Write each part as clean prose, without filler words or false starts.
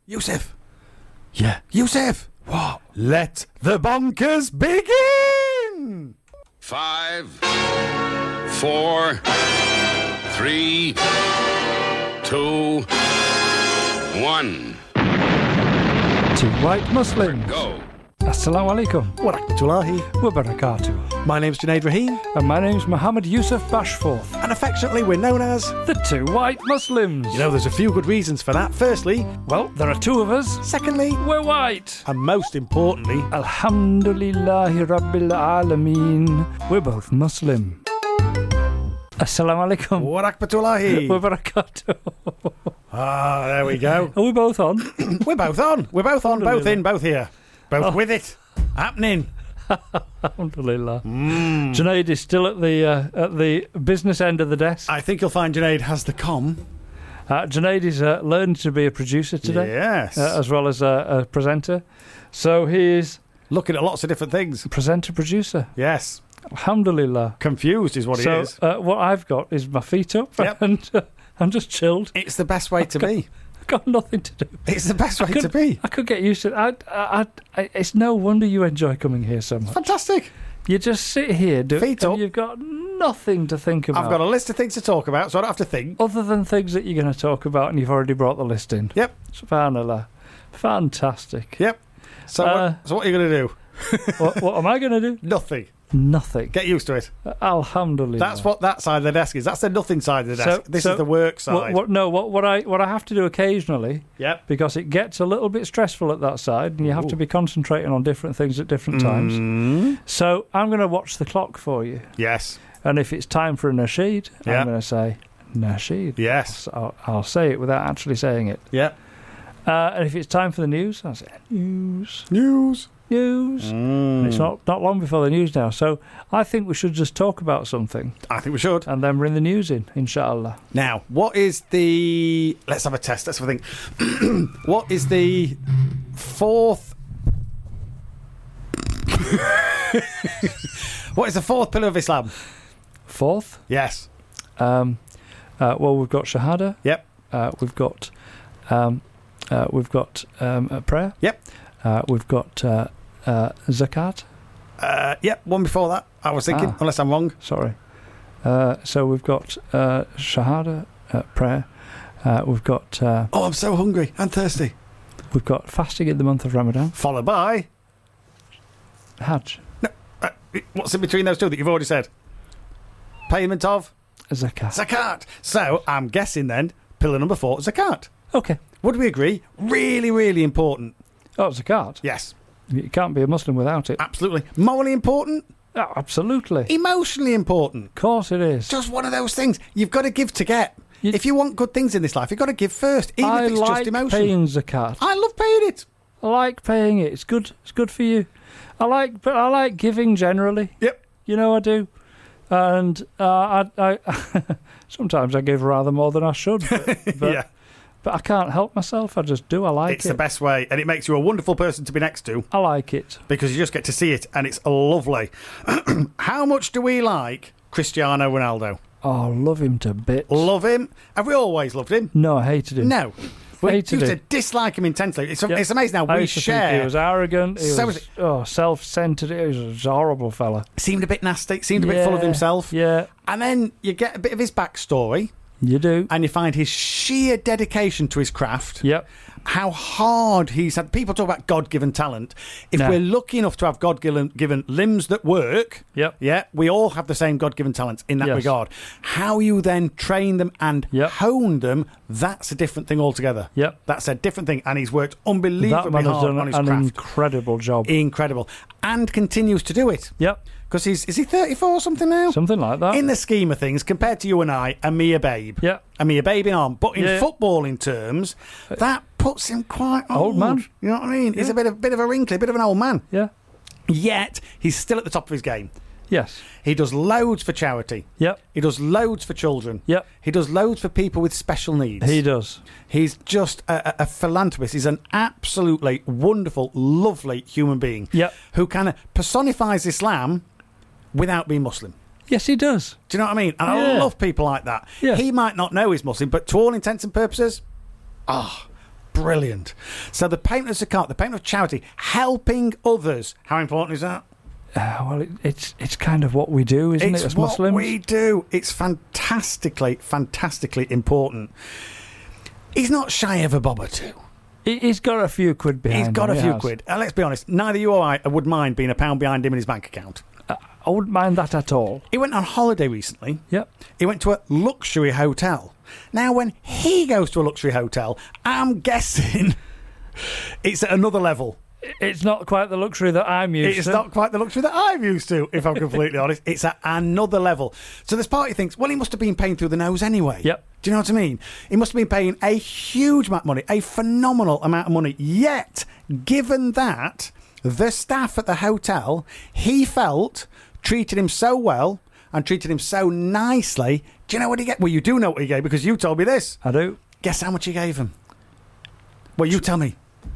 Yusuf. Yeah. Yusuf. What? Let the bonkers begin. 5, 4, 3, 2, 1. Two white Muslims. Go. Assalamu alaikum. Wa rahmatullahi. Wa barakatuh. My name's Junaid Rahim, And my name's Muhammad Yusuf Bashforth. and affectionately we're known as... The two white Muslims. You know, there's a few good reasons for that. Firstly, Well, there are two of us. secondly, We're white. and most importantly, Alhamdulillahi Rabbil Alameen. We're both Muslim. Assalamu alaikum. wa rahmatullahi. Wa barakatuh. Ah, there we go. Are we both on? We're both on. We're both on. Both in, both here. Both Oh. with it. Happening. Alhamdulillah. Junaid is still at the business end of the desk. I think you'll find Junaid has the com. Junaid is learned to be a producer today, Yes. as well as a presenter. So he is Looking at lots of different things. presenter-producer. Yes. Alhamdulillah. Confused is what So he is. what I've got is my feet up Yep. and I'm just chilled. It's the best way to be. I've got nothing to do. It's the best way to be. I could get used to it. It's no wonder you enjoy coming here so much. Fantastic. You just sit here, Feet and up. you've got nothing to think about. I've got a list of things to talk about, so I don't have to think. Other than things that you're going to talk about, and you've already brought the list in. Yep. Subhanallah. Fantastic. Yep. So, what are you going to do? what am I going to do? Nothing. Nothing. Get used to it. Alhamdulillah. That's what that side of the desk is. That's the nothing side of the desk. This so is the work side. What I have to do occasionally, Yep. because it gets a little bit stressful at that side, and you have to be concentrating on different things at different times. Mm. So I'm going to watch the clock for you, Yes. and if it's time for a nasheed, Yeah. I'm going to say nasheed. Yes. So I'll say it without actually saying it. Yep. And if it's time for the news, I'll say news. News. And it's not long before the news now, so I think we should just talk about something I think we should. and then bring the news in, inshallah. Now, what is the... Let's have a test. Let's have a think. What is the fourth... What is the fourth pillar of Islam? Fourth, Yes. well, we've got shahada. Yep. We've got prayer. Yep. We've got zakat. Yep. One before that, I was thinking, unless I'm wrong. Sorry. So we've got shahada, prayer. We've got Oh, I'm so hungry and thirsty. we've got fasting in the month of Ramadan. Followed by... Hajj, What's in between those two that you've already said? Payment of zakat. zakat. So, I'm guessing then, pillar number 4, zakat. Okay. Would we agree? Really, really important. Oh, zakat. Yes. You can't be a Muslim without it. Absolutely. Morally important. Oh, absolutely. Of Emotionally important. course it is. Just one of those things. You've got to give to get. You- If you want good things in this life, you've got to give first, even I if it's like just emotion. paying zakat. I love paying it. I like paying it. It's good. It's good for you. I like giving generally. Yep. You know I do. And I sometimes I give rather more than I should. But, Yeah. but I can't help myself. I just do. I like It's it. the best way, and it makes you a wonderful person to be next to I like it. because you just get to see it, and it's lovely. How much do we like Cristiano Ronaldo? Oh, I love him to bits. Love him. Have we always loved him? No, I hated him. No. We Hated used to him. dislike him intensely. It's Yep. amazing how I we used to share. think he was arrogant. He So was was self-centered. He was a horrible fella. Seemed a bit nasty, seemed a bit full of himself. Yeah, And then you get a bit of his backstory you do. and you find his sheer dedication to his craft. Yep. How hard he's had. People talk about God-given talent. If No. we're lucky enough to have God-given limbs that work, Yep. yeah, we all have the same God-given talents in that Yes. regard. How you then train them and Yep. hone them, that's a different thing altogether. Yep. That's a different thing. And he's worked That unbelievably man has hard done on his an craft. incredible job. Incredible. And continues to do it. Yep. Because is he 34 or something now? Something like that. In the scheme of things, compared to you and I, a mere babe. Yeah. A mere babe in arm. But in Yeah. footballing terms, that puts him quite old. Old man. You know what I mean? He's Yeah. a bit of a wrinkly, bit of an old man. Yeah. Yet, he's still at the top of his game. Yes. He does loads for charity. Yep. He does loads for children. Yep. He does loads for people with special needs. He does. He's just a philanthropist. He's an absolutely wonderful, lovely human being. Yep. Who kind of personifies Islam without being Muslim. Yes, he does. Do you know what I mean? And I Yeah. love people like that. Yeah. He might not know he's Muslim, but to all intents and purposes, brilliant. So the payment of zakat, the payment of charity, helping others. How important is that? Well, it's kind of what we do, isn't it, as Muslims? It's what we do. It's fantastically important. He's not shy of a bob or two. He's got a few quid behind him. He's got a few has. quid. Let's be honest, neither you or I would mind being a pound behind him in his bank account. I wouldn't mind that at all. He went on holiday recently. Yep. He went to a luxury hotel. Now, when he goes to a luxury hotel, I'm guessing it's at another level. It's not quite the luxury that I'm used to. It's not quite the luxury that I'm used to, if I'm completely honest. It's at another level. So this party thinks, well, he must have been paying through the nose anyway. Yep. Do you know what I mean? He must have been paying a huge amount of money, a phenomenal amount of money. Yet, given that, the staff at the hotel, he felt, treated him so well and treated him so nicely. Do you know what he gave? Well, you do know what he gave because you told me this. I do. Guess how much he gave him? Well, you tell me.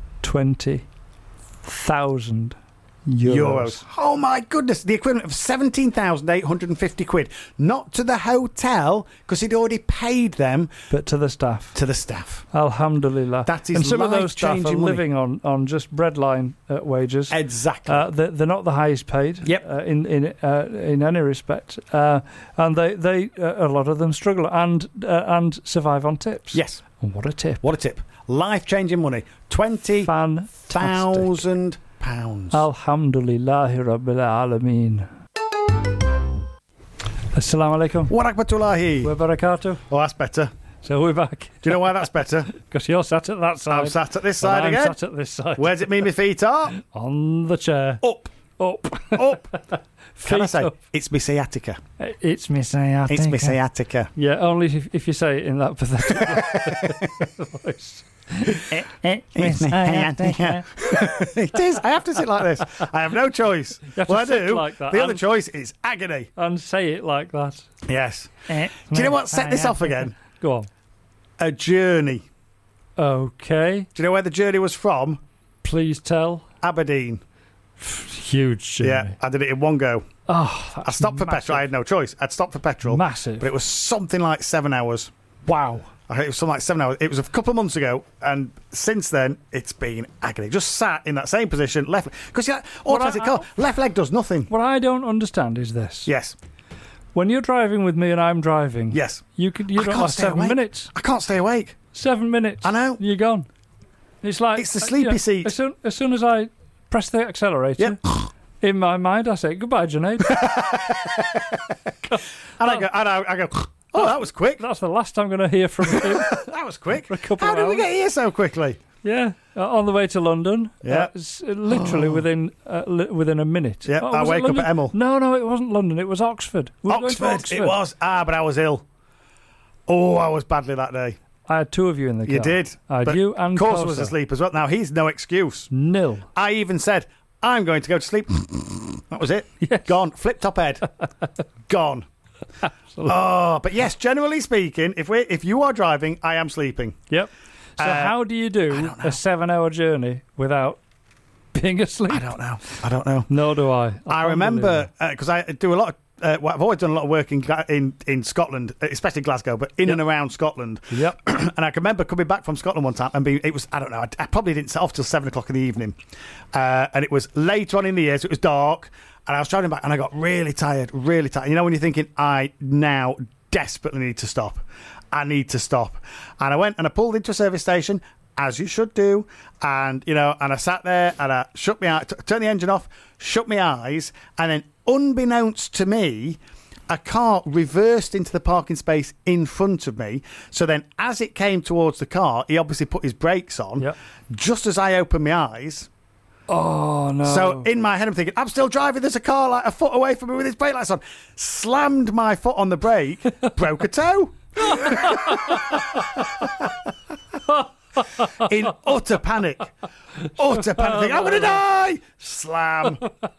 20,000 euros. Oh my goodness, the equivalent of 17,850 quid. Not to the hotel, because he'd already paid them. But to the staff. To the staff. Alhamdulillah. That is and some of those staff are life-changing money. living on just breadline wages. Exactly. They're not the highest paid. Yep. In any respect, and they a lot of them struggle and survive on tips. Yes. And what a tip! What a tip. Life-changing money. £20,000. Alhamdulillahi Rabbil Alameen. Assalamu alaikum. Wa rahmatullahi. Wa barakatuh. Oh, that's better. So we're back. Do you know why that's better? Because you're sat at that side. I'm sat at this side and again. I'm sat at this side. Where does it mean my feet are? On the chair. Up. Up. Can I Feet say, up. it's my sciatica. It's my sciatica. It's my sciatica. Yeah, only if you say it in that pathetic voice. It's my sciatica. It is. I have to sit like this. I have no choice. have Well, I to sit do. like that The other and- choice is agony. And say it like that. Yes. Do you know what set this off again? Go on. A journey. Okay. Do you know where the journey was from? Please tell. Aberdeen. Huge journey. Yeah, I did it in one go. Oh, that's I stopped for petrol. I had no choice. I'd stopped for petrol. Massive. But it was something like 7 hours. Wow. I think it was something like 7 hours. It was a couple of months ago, and since then, it's been agony. Just sat in that same position, left... Because automatic car, left leg does nothing. What I don't understand is this. Yes. When you're driving with me and I'm driving, Yes. you I don't can't last stay 7 awake. minutes. I can't stay awake. 7 minutes. I know. You're gone. It's like... It's the sleepy seat. As soon as I press the accelerator... Yep. In my mind, I say, goodbye, Junaid. And I go, oh, that was quick. That's the last I'm going to hear from him. That was quick. For a couple How of did we hours. get here so quickly? Yeah, on the way to London. Yeah. It's literally within a minute. Yeah, I was it wake up London? at Emil. No, it wasn't London. It was Oxford. We were going to Oxford. It was. But I was ill. Oh, I was badly that day. I had two of you in the car. You did. I had But you and Of course I was Kosa. asleep as well. Now, he's no excuse. Nil. I even said, I'm going to go to sleep. That was it. Yes. Gone. Flip top head. Gone. Oh, but yes, generally speaking, if you are driving, I am sleeping. Yep. So how do you do a 7-hour journey without being asleep? I don't know. Nor do I. I remember, because I do a lot of, well, I've always done a lot of work in Scotland, especially Glasgow, but in and around Scotland. Yep. And I can remember coming back from Scotland one time and it was, I don't know, I probably didn't set off till 7 o'clock in the evening. And it was later on in the year, so it was dark. And I was driving back and I got really tired. You know, when you're thinking, I now desperately need to stop. I need to stop. And I went and I pulled into a service station, as you should do. And, you know, and I sat there and I shut my eyes, turned the engine off, shut my eyes. And then, unbeknownst to me, a car reversed into the parking space in front of me. So then, as it came towards the car, he obviously put his brakes on. Yep. Just as I opened my eyes. Oh, no. So in my head, I'm thinking, I'm still driving. There's a car like a foot away from me with his brake lights on. Slammed my foot on the brake, broke a toe. In utter panic. Utter panic. I'm going to die. Slam.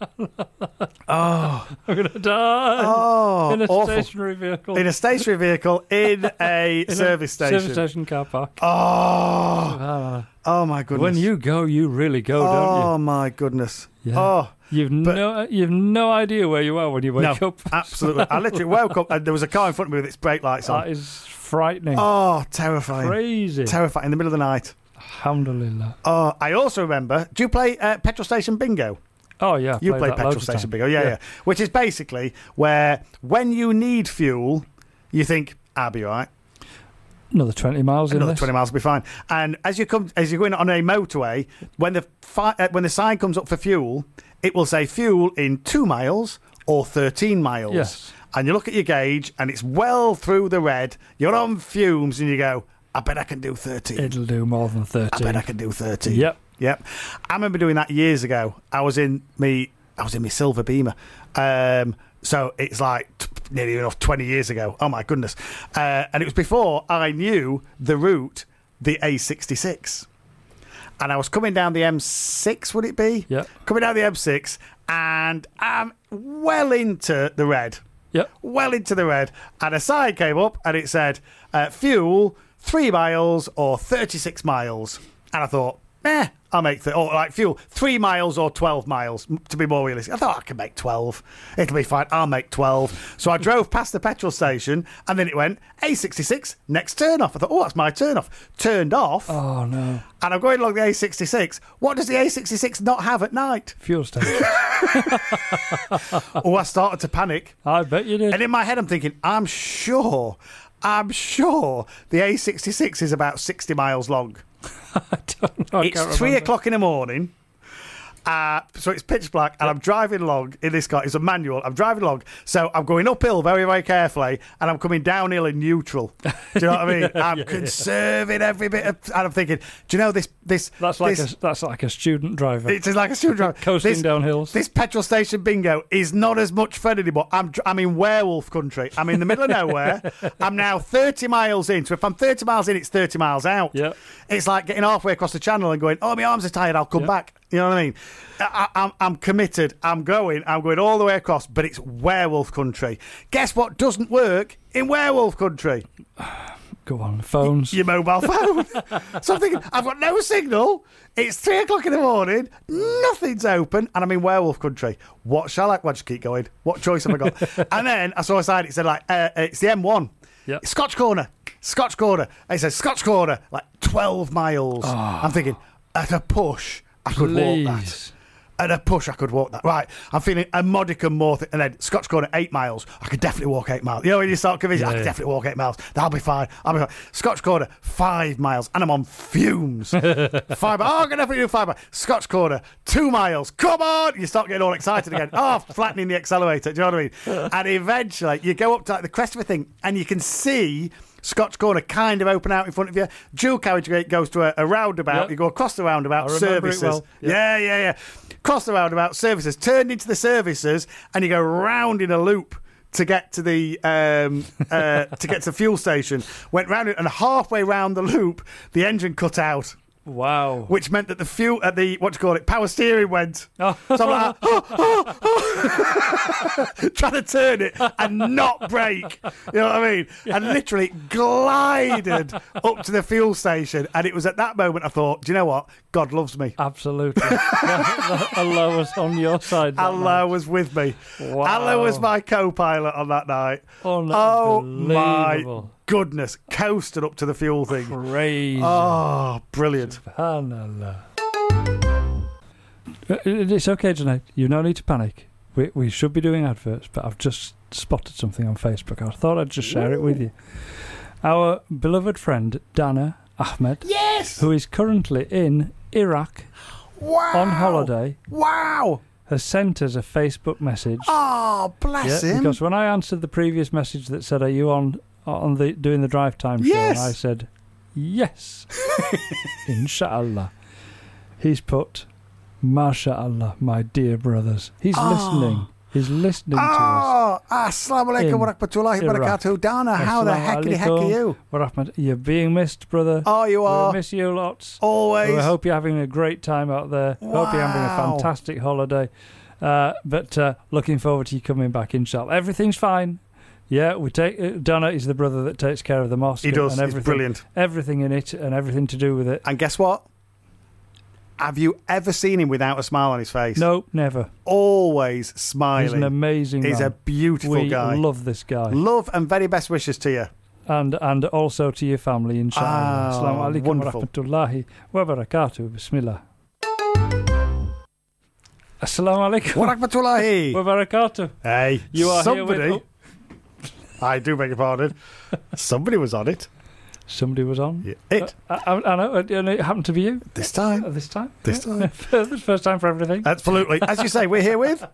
I'm going to die. Oh, in a awful. stationary vehicle. In a stationary vehicle in a service station. Service station car park. Oh. Oh, my goodness. When you go, you really go, don't Oh, my goodness. you? Yeah. Oh. You've no idea where you are when you wake No, up. absolutely. I literally woke up and there was a car in front of me with its brake lights on. That is frightening. Oh, terrifying. Crazy. Terrifying. In the middle of the night. Alhamdulillah. Oh, I also remember. Do you play petrol station bingo? Oh, yeah. You play that petrol loads of station time. bingo, yeah. Which is basically where when you need fuel, you think, I'll be all right. Another 20 miles in Another this. 20 miles will be fine. And as you're going on a motorway, when the sign comes up for fuel, it will say fuel in 2 miles or 13 miles. Yes. And you look at your gauge, and it's well through the red. You're on fumes, and you go, I bet I can do 13. It'll do more than 13. I bet I can do 13. Yep. I remember doing that years ago. I was in my silver Beamer. So it's like nearly enough 20 years ago. Oh my goodness. And it was before I knew the route, the A66. And I was coming down the M6, would it be? Yep. Coming down the M6, and I'm well into the red. Yep. Well into the red. And a sign came up, and it said, fuel 3 miles or 36 miles. And I thought, I'll make fuel 3 miles or 12 miles to be more realistic. I thought I could make 12. It'll be fine. I'll make 12. So I drove past the petrol station, and then it went A66 next turn off. I thought, that's my turn off. Turned off. Oh, no. And I'm going along the A66. What does the A66 not have at night? Fuel station. I started to panic. I bet you did. And in my head, I'm thinking, I'm sure the A66 is about 60 miles long. I don't know. It's 3 o'clock in the morning. So it's pitch black, and I'm driving along in this car. It's a manual. I'm driving along, so I'm going uphill very, very carefully, and I'm coming downhill in neutral. Do you know what I mean? I'm conserving every bit of, and I'm thinking, do you know this? That's like a student driver. It's like a student driver Coasting down hills. This petrol station bingo is not as much fun anymore. I'm in werewolf country. I'm in the middle of nowhere. I'm now 30 miles in. So if I'm 30 miles in, it's 30 miles out. Yep. It's like getting halfway across the channel and going, my arms are tired. I'll come back. You know what I mean? I'm committed. I'm going all the way across, but it's werewolf country. Guess what doesn't work in werewolf country? Go on, phones. Your mobile phone. So I'm thinking, I've got no signal. It's 3 o'clock in the morning. Nothing's open, and I'm in werewolf country. What shall I? Well, just keep going. What choice have I got? And then I saw a sign. It said it's the M1. Yep. Scotch Corner. And it says Scotch Corner, like 12 miles. I'm thinking, at a push, I could walk that. At a push, I could walk that. Right, I'm feeling a modicum more. And then Scotch Corner, 8 miles. I could definitely walk 8 miles. You know, when you start convincing, I could definitely walk 8 miles. That'll be fine. Scotch Corner, 5 miles. And I'm on fumes. 5 miles. I can definitely do 5 miles. Scotch Corner, 2 miles. Come on! You start getting all excited again. Flattening the accelerator. Do you know what I mean? And eventually, you go up to like the crest of a thing, and you can see Scotch Corner kind of open out in front of you. Dual carriage gate goes to a roundabout. Yep. You go across the roundabout, services. Well. Yep. Yeah. Cross the roundabout, services. Turned into the services, and you go round in a loop to get to the fuel station. Went round it, and halfway round the loop, the engine cut out. Wow. Which meant that the fuel at the power steering went. So I'm like, trying to turn it and not brake. You know what I mean? Yeah. And literally glided up to the fuel station. And it was at that moment I thought, do you know what? God loves me. Absolutely. Allah was on your side. Allah was with me. Wow. Allah was my co-pilot on that night. Oh my goodness, coasted up to the fuel thing. Crazy. Oh, brilliant. Subhanallah. It's okay tonight. You no need to panic. We should be doing adverts, but I've just spotted something on Facebook. I thought I'd just share it with you. Our beloved friend Dana Ahmed, yes, who is currently in Iraq on holiday, has sent us a Facebook message. Oh, bless him. Because when I answered the previous message that said, "Are you on the doing the drive time show?" Yes. I said, "Yes." Inshallah. He's put, "MashaAllah, my dear brothers." He's listening. He's listening to us. Assalamu alaikum wa rahmatullahi wa barakatuh. Dana, how the heck are you? You're being missed, brother. Oh, you are. We miss you lots. Always. I hope you're having a great time out there. Wow. Hope you're having a fantastic holiday. But looking forward to you coming back, inshallah. Everything's fine. Yeah, we take Donna is the brother that takes care of the mosque. He does. And everything, he's brilliant. Everything in it and everything to do with it. And guess what? Have you ever seen him without a smile on his face? No, never. Always smiling. He's an amazing man. He's a beautiful guy. We love this guy. Love and very best wishes to you. And also to your family, inshallah. Assalamu alaikum wa wonderful. rahmatullahi wa barakatuh. Bismillah. Assalamu alaikum Wa rahmatullahi. wa barakatuh. Hey, You are somebody. here with... I do beg your pardon. Somebody was on it. Somebody was on. Yeah, it. I know, and it happened to be you This time. this time. This Yeah. time. First time for everything. Absolutely. As you say, we're here with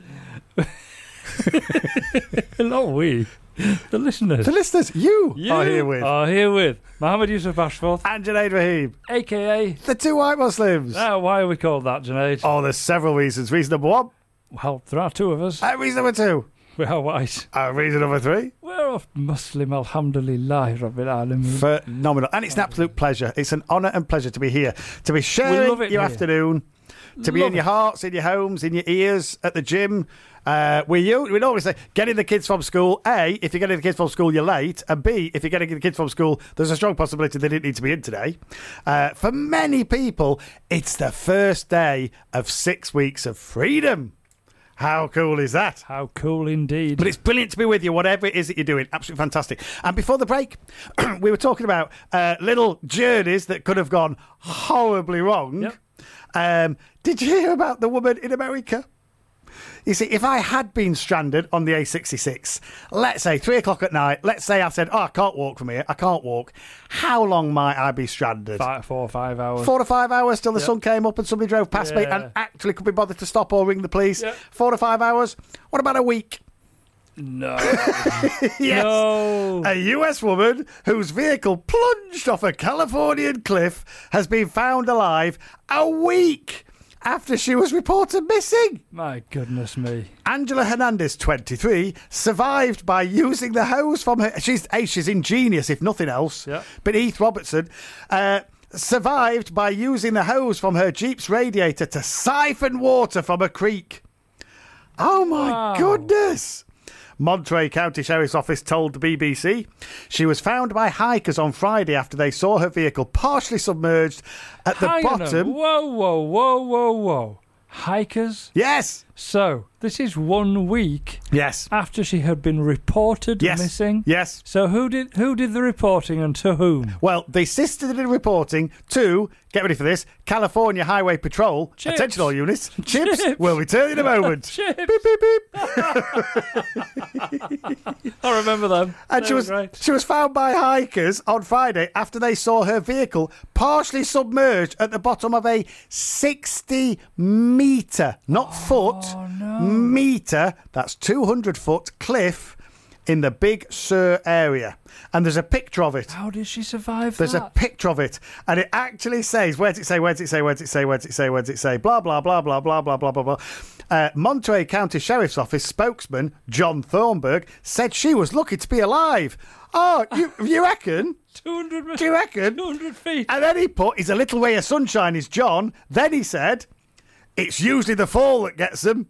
Not we, the listeners. the listeners. You You are here with are here with Mohammed Yusuf Ashforth, and Junaid Rahim, a.k.a. the two white Muslims. Why are we called that, Junaid? Oh, there's several reasons. Reason number one, Well, there are two of us. reason number two, We are white. reason number three. We're of Muslim, alhamdulillah, Rabbil Alameen. Phenomenal. And it's an absolute pleasure. It's an honour and pleasure to be here, to be love sharing it your here. afternoon, to be Love in your it. hearts, in your homes, in your ears, at the gym. We normally say, getting the kids from school. A, if you're getting the kids from school, you're late. And B, if you're getting the kids from school, there's a strong possibility they didn't need to be in today. For many people, it's the first day of 6 weeks of freedom. How cool is that? How cool indeed. But it's brilliant to be with you, whatever it is that you're doing. Absolutely fantastic. And before the break, we were talking about little journeys that could have gone horribly wrong. Yep. Did you hear about the woman in America? You see, if I had been stranded on the A66, let's say 3 o'clock at night, let's say I said, I can't walk from here, I can't walk. How long might I be stranded? 4 or 5 hours. 4 to 5 hours till the Yep. sun came up and somebody drove past me Yeah. and actually could be bothered to stop or ring the police. Yep. 4 to 5 hours. What about a week? No. Yes. No. A US woman whose vehicle plunged off a Californian cliff has been found alive a week after she was reported missing. My goodness me. Angela Hernandez, 23, survived by using the hose from her... She's ingenious, if nothing else. Yeah. But Heath Robertson survived by using the hose from her Jeep's radiator to siphon water from a creek. Oh, my Wow. goodness. Monterey County Sheriff's Office told the BBC she was found by hikers on Friday after they saw her vehicle partially submerged at the Hang on a- bottom. Whoa. Hikers? Yes. So, this is 1 week Yes. after she had been reported Yes. missing? Yes. So who did the reporting and to whom? Well, the sister did reporting to, get ready for this, California Highway Patrol. Chips. Attention all units. Chips. Chips. We'll return in a moment. Chips. Beep, beep, beep. I remember them. And They she were was great. she was found by hikers on Friday after they saw her vehicle partially submerged at the bottom of a 60-metre, not foot, metre, that's 200-foot cliff in the Big Sur area. And there's a picture of it. How did she survive There's that? a picture of it, and it actually says, where does it say, blah, blah, blah, blah, blah, blah, blah, blah, blah. Monterey County Sheriff's Office spokesman John Thornburg said she was lucky to be alive. Oh, you reckon? 200 Do you reckon? 200 feet. And then he put, he's a little ray of sunshine, is John. Then he said, it's usually the fall that gets them.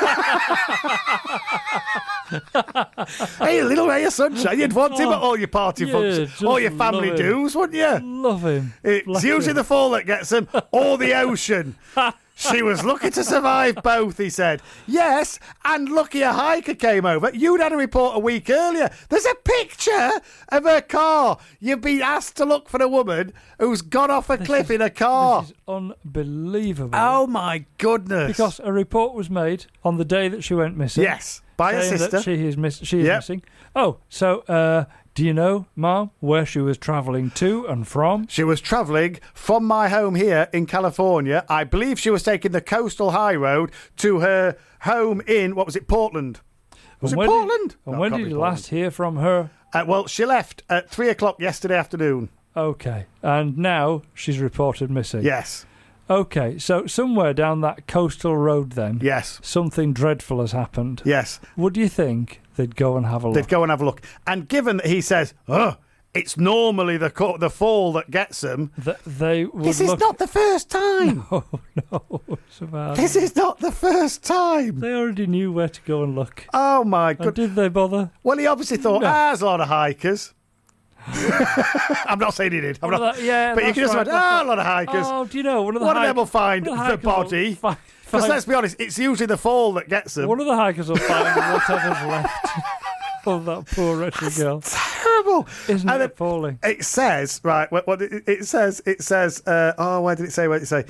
Hey, a little ray of sunshine. You'd want him at all your party Yeah, functions, just all your family love him. dues, wouldn't you? Love him. It's Bless usually him. the fall that gets them, or the ocean. She was lucky to survive both, he said. Yes, and lucky a hiker came over. You'd had a report a week earlier. There's a picture of her car. You've been asked to look for a woman who's gone off a cliff in a car. This is unbelievable. Oh, my goodness. Because a report was made on the day that she went missing. Yes, by a saying sister. that she is Yep. missing. Oh, so do you know, Mom, where she was travelling to and from? She was travelling from my home here in California. I believe she was taking the coastal high road to her home in, what was it, Portland? Was it when Portland? And No, when it can't did be you Portland. last hear from her? Well, she left at 3 o'clock yesterday afternoon. Okay. And now she's reported missing. Yes. Okay, so somewhere down that coastal road then, Yes. something dreadful has happened. Yes. Would you think they'd go and have a look? They'd go and have a look. And given that he says, it's normally the fall that gets them, They would this is look... not the first time. Oh, no. It's about... This is not the first time. They already knew where to go and look. Oh, my And God. did they bother? Well, he obviously thought, No. there's a lot of hikers. I'm not saying he did. I'm Well, not. yeah, But you that's can just right, imagine, that's a lot of hikers. Oh, do you know, one of the One of them will find one of the hikers will body. Because find- let's be honest, it's usually the fall that gets them. one of the hikers will find whatever's left. of that poor wretched girl. Terrible. Isn't And it appalling? It says, right, what it says, where did it say?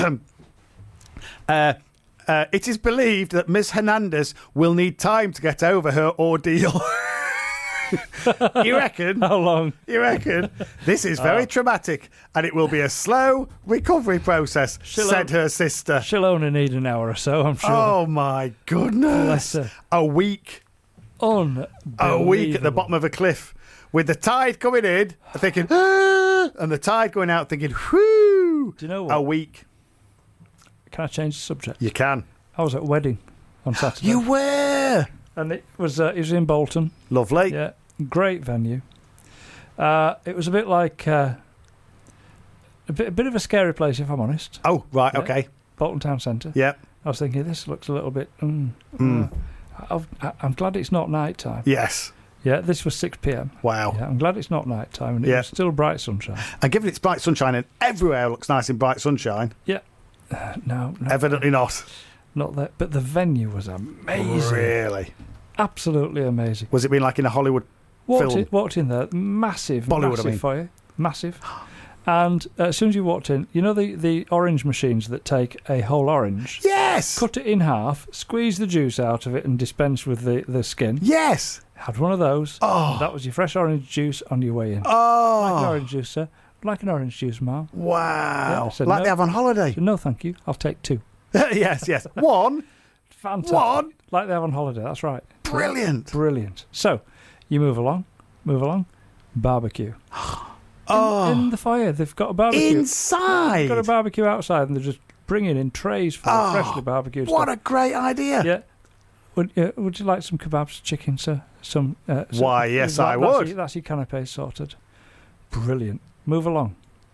It is believed that Ms. Hernandez will need time to get over her ordeal. You reckon? How long? You reckon? This is very traumatic, and it will be a slow recovery process, said her sister. She'll only need an hour or so, I'm sure. Oh, my goodness. Bless her. A week. A week at the bottom of a cliff with the tide coming in, thinking, and the tide going out, thinking, whoo. Do you know what? A week. Can I change the subject? You can. I was at a wedding on Saturday. You were. And it was in Bolton. Lovely. Yeah, great venue. It was a bit like a bit of a scary place, if I'm honest. Oh, right, Yeah. okay. Bolton Town Centre. Yep. I was thinking, this looks a little bit... I'm glad it's not night time. Yes. Yeah, this was 6 p.m. Wow. Yeah, I'm glad it's not night time, and it was still bright sunshine. And given it's bright sunshine and everywhere looks nice in bright sunshine, Yeah. No, evidently not. not that. But the venue was amazing. Really? Absolutely amazing. Was it been like in a Hollywood film? Walked in there, massive, Bollywood, massive I mean. foyer, massive. And as soon as you walked in, you know the orange machines that take a whole orange, Yes! cut it in half, squeeze the juice out of it, and dispense with the skin. Yes! Had one of those. Oh. That was your fresh orange juice on your way in. Like an Oh! orange juice, sir. Like an orange juice, ma'am. Wow. Yeah, I said like no. they have on holiday. No, thank you. I'll take 2. Yes, yes. One. Fantastic. One. Like they have on holiday. That's right. Brilliant. Brilliant. So, you move along. Barbecue. Oh. In the fire, they've got a barbecue. Inside. They've got a barbecue outside, and they're just bringing in trays full of freshly barbecued What stuff. a great idea. Yeah. Would you like some kebabs, chicken, sir? Why, yes, I would. That's your canapé sorted. Brilliant. Move along.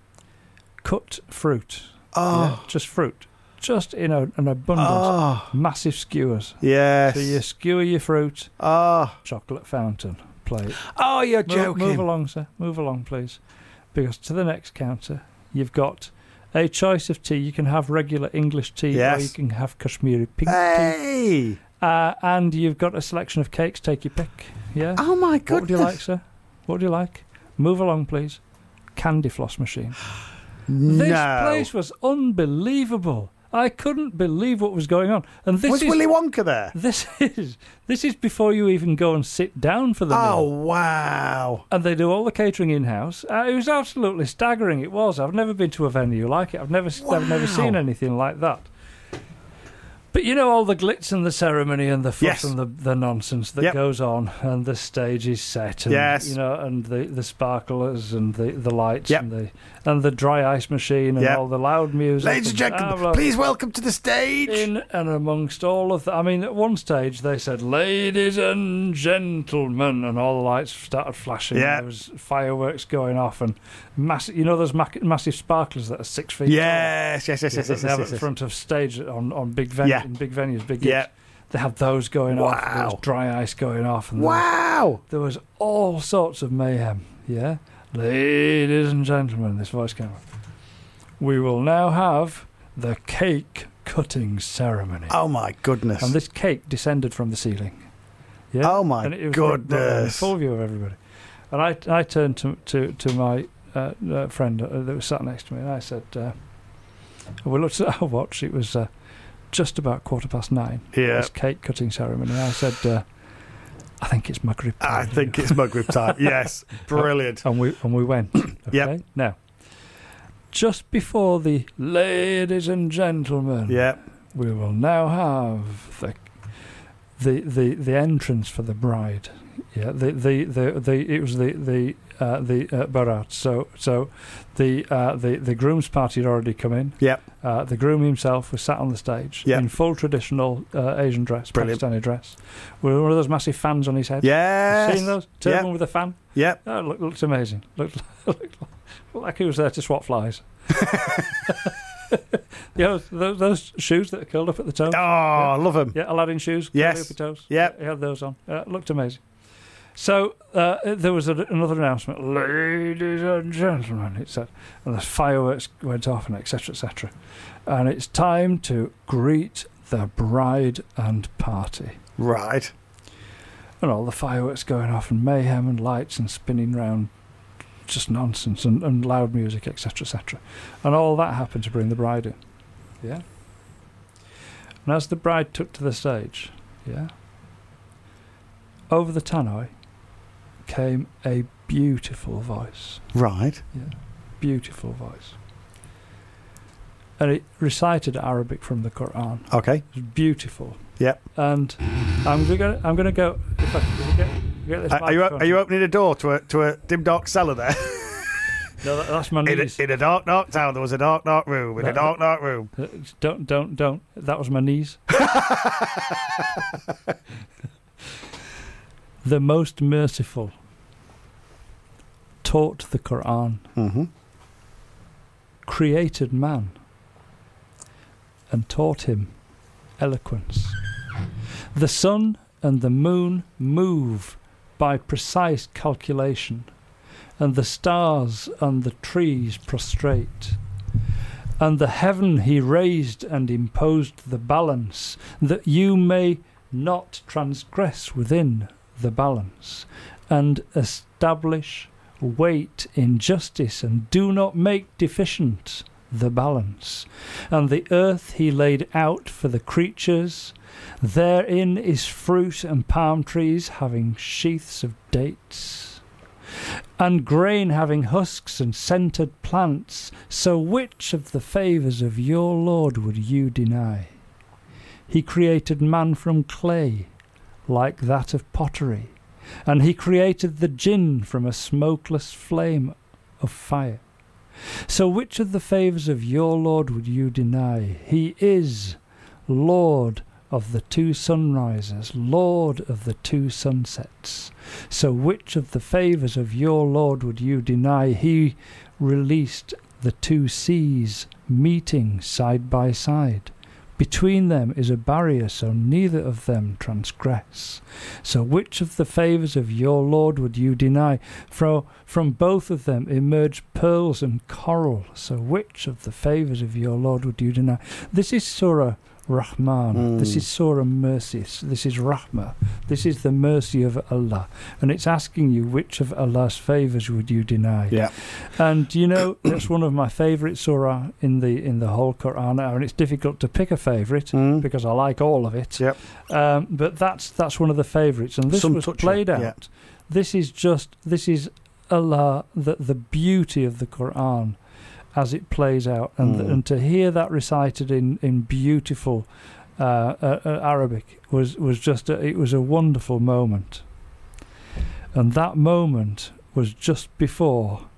Cut fruit. Oh. Yeah, just fruit. Just in an abundance. Oh. Massive skewers. Yes. So you skewer your fruit. Oh. Chocolate fountain plate. Oh, you're joking. Move along, sir. Move along, please. Because to the next counter, you've got a choice of tea. You can have regular English tea, Yes. or you can have Kashmiri pink tea. Hey. And you've got a selection of cakes. Take your pick. Yeah. Oh, my goodness. What would you like, sir? What would you like? Move along, please. Candy floss machine. This No. place was unbelievable. I couldn't believe what was going on. And this Was is Willy Wonka there? this is before you even go and sit down for the Oh, meal. wow. And they do all the catering in-house. It was absolutely staggering. It was. I've never been to a venue like it. I've never seen anything like that. But you know all the glitz and the ceremony and the fuss Yes. and the nonsense that Yep. goes on, and the stage is set, and Yes. you know, and the sparklers and the lights Yep. and the dry ice machine and Yep. all the loud music. Ladies and gentlemen, please welcome to the stage. In and amongst all of I mean, at one stage they said, "Ladies and gentlemen," and all the lights started flashing. Yeah. There was fireworks going off, and massive. You know those massive sparklers that are 6 feet. Yes, yes, yes, tall? yes, That yes, they have yes, at yes. front of stage in big venues, big gigs. Yeah. They had those going off. There was Wow. dry ice going off, and Wow. there was all sorts of mayhem. Yeah, ladies and gentlemen, this voice came up. We will now have the cake cutting ceremony. Oh, my goodness. And this cake descended from the ceiling. Yeah. Oh, my and it was goodness. Full view of everybody. And I turned to my friend that was sat next to me, and I said, we looked at our watch. It was just about 9:15. Yeah. This cake cutting ceremony. I said, I think it's Maghrib time. I think it's Maghrib time. Yes. Brilliant. And we went. Okay? Yep. Now, just before the ladies and gentlemen, Yeah. we will now have the entrance for the bride. Yeah, it was the barat. So the groom's party had already come in. Yep. The groom himself was sat on the stage Yep. in full traditional Asian dress, Brilliant. Pakistani dress, with one of those massive fans on his head. Yes. Seen those? Turban Yep. with a fan. Yep. Oh, looked amazing. Looked like he was there to swat flies. You know, those shoes that are curled up at the toe. Oh, I love him. Yeah, Aladdin shoes. Yes. Curly up your toes. Yep. He had those on. Looked amazing. So there was another announcement. Ladies and gentlemen, it said, and the fireworks went off, and etc. etc. And it's time to greet the bride and party. Right. and all the fireworks going off and mayhem and lights and spinning round, just nonsense, and loud music, etc., etc. And all that happened to bring the bride in. Yeah. And as the bride took to the stage, yeah, over the tannoy came a beautiful voice. Right. Yeah, beautiful voice. And it recited Arabic from the Quran. Okay. It was beautiful. Yep. And I'm gonna go. If I can get this. Are you opening a door to a dim dark cellar there? No, that's my knees. In a dark town, there was a dark room. In a dark room. Don't. That was my knees. The most merciful taught the Quran, created man, and taught him eloquence. The sun and the moon move by precise calculation, and the stars and the trees prostrate. And the heaven he raised and imposed the balance, that you may not transgress within the balance, and establish weight in justice, and do not make deficient the balance. And the earth he laid out for the creatures, therein is fruit and palm trees having sheaths of dates, and grain having husks and scented plants. So which of the favours of your Lord would you deny? He created man from clay, like that of pottery, and he created the jinn from a smokeless flame of fire. So which of the favours of your Lord would you deny? He is Lord of the two sunrises, Lord of the two sunsets. So which of the favours of your Lord would you deny? He released the two seas, meeting side by side. Between them is a barrier, so neither of them transgress. So which of the favours of your Lord would you deny? From both of them emerge pearls and coral. So which of the favours of your Lord would you deny? This is Surah Rahman. This is Surah Mercy. This is Rahmah. This is the mercy of Allah. And it's asking you, which of Allah's favours would you deny? Yeah. And you know, that's one of my favourite surah in the whole Quran. And it's difficult to pick a favourite because I like all of it. Yep. But that's one of the favourites. And this was played out. Yeah. This is Allah, the beauty of the Quran as it plays out, and to hear that recited in beautiful Arabic was just it was a wonderful moment. And that moment was just before,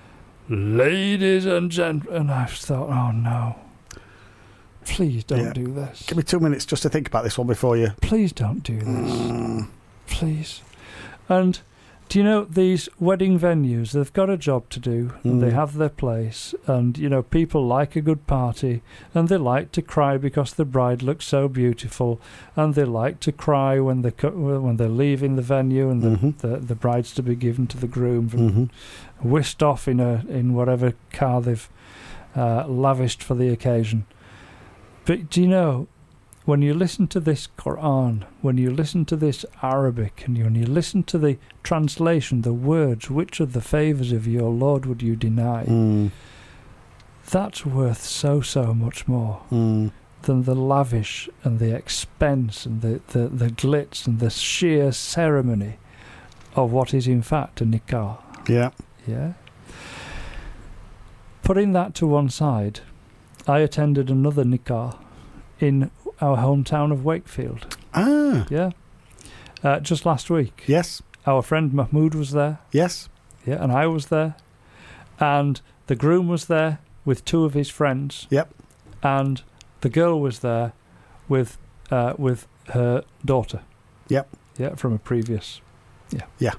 ladies and gentlemen, and I thought, oh no, please don't do this. Give me 2 minutes just to think about this one before you. Please don't do this. Please. And do you know, these wedding venues, they've got a job to do, and they have their place, and, you know, people like a good party, and they like to cry because the bride looks so beautiful, and they like to cry when they're leaving the venue, and the bride's to be given to the groom, whisked off in whatever car they've lavished for the occasion. But do you know, when you listen to this Quran, when you listen to this Arabic, and when you listen to the translation, the words, which of the favours of your Lord would you deny? That's worth so much more than the lavish and the expense and the glitz and the sheer ceremony of what is in fact a nikah. Yeah. Yeah. Putting that to one side, I attended another nikah in our hometown of Wakefield. Yeah. Just last week. Yes. Our friend Mahmood was there. Yes. Yeah, and I was there. And the groom was there with two of his friends. Yep. And the girl was there with her daughter. Yep. Yeah, from a previous. Yeah. Yeah.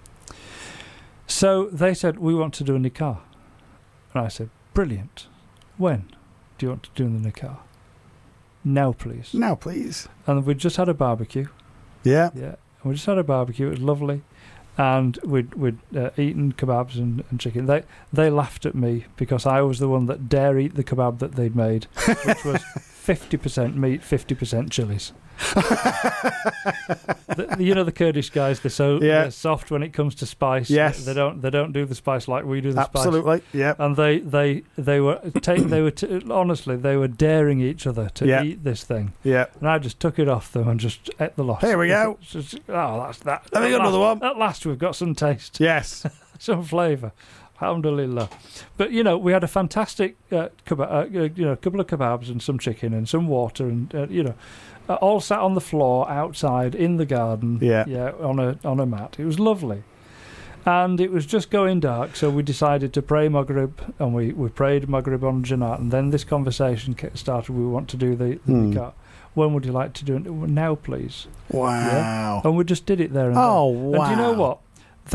So they said, we want to do a nikah. And I said, brilliant. When do you want to do the nikah? Now, please. Now, please. And we'd just had a barbecue. Yeah. Yeah. We just had a barbecue. It was lovely. And we'd eaten kebabs and chicken. They laughed at me because I was the one that dare eat the kebab that they'd made, which was 50% meat, 50% chilies. The Kurdish guys, they're soft when it comes to spice. Yes. They don't do the spice like we do the spice. Absolutely, yeah. And they were honestly, they were daring each other to eat this thing. Yeah. And I just took it off them and just ate the lot. Here we go. That's that. Have we got another one? At last we've got some taste. Yes. Some flavour. Alhamdulillah. But, we had a fantastic couple of kebabs and some chicken and some water and, all sat on the floor outside in the garden. Yeah. On a mat. It was lovely. And it was just going dark, so we decided to pray Maghrib, and we prayed Maghrib on Jannat, and then this conversation started. We want to do the nikah. When would you like to do it? Now, please. Wow. Yeah? And we just did it there and wow. And do you know what?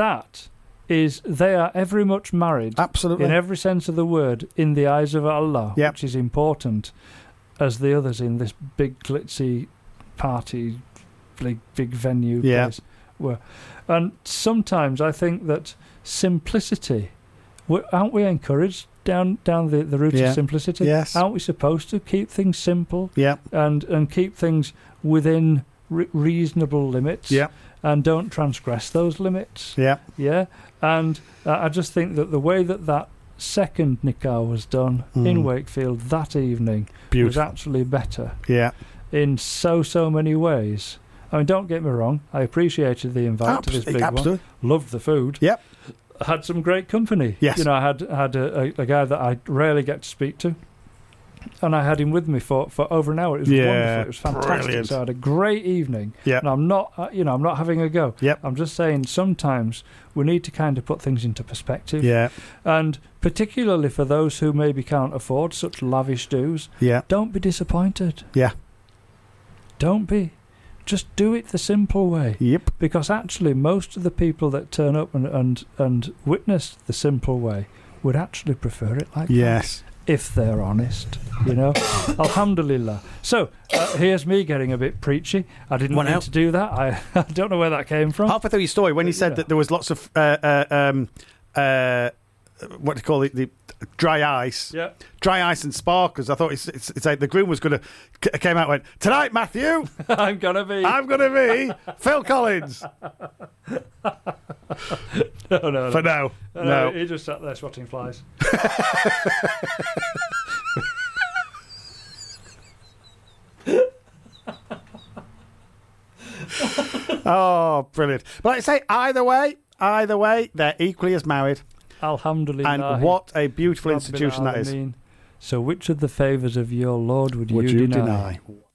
They are every much married. Absolutely. In every sense of the word, in the eyes of Allah, which is important, as the others in this big glitzy party, big venue place were. And sometimes I think that simplicity, aren't we encouraged down the route of simplicity? Yes. Aren't we supposed to keep things simple? Yeah. And keep things within reasonable limits? Yeah. And don't transgress those limits. Yeah. Yeah. And I just think that the way that second nikah was done in Wakefield that evening was actually better. Yeah. In so many ways. I mean, don't get me wrong. I appreciated the invite to this big one. Loved the food. Yep. Had some great company. Yes. I had a guy that I rarely get to speak to. And I had him with me for over an hour. It was wonderful. It was fantastic. Brilliant. So I had a great evening. Yeah. And I'm not, I'm not having a go. Yep. I'm just saying sometimes we need to kind of put things into perspective. Yeah. And particularly for those who maybe can't afford such lavish dues, don't be disappointed. Yeah. Don't be. Just do it the simple way. Yep. Because actually most of the people that turn up and witness the simple way would actually prefer it like that. Yes. If they're honest, Alhamdulillah. So, here's me getting a bit preachy. I didn't mean to do that. I don't know where that came from. Halfway through your story, when you said that there was lots of, what do you call it, the dry ice. Yeah. Dry ice and sparklers. I thought it's like the groom was going to, came out and went, tonight, Matthew, I'm going to be Phil Collins. No. For now. No. He just sat there swatting flies. Oh, brilliant. But like I say, either way, they're equally as married. Alhamdulillah. And what a beautiful institution that is. So which of the favours of your Lord would you deny?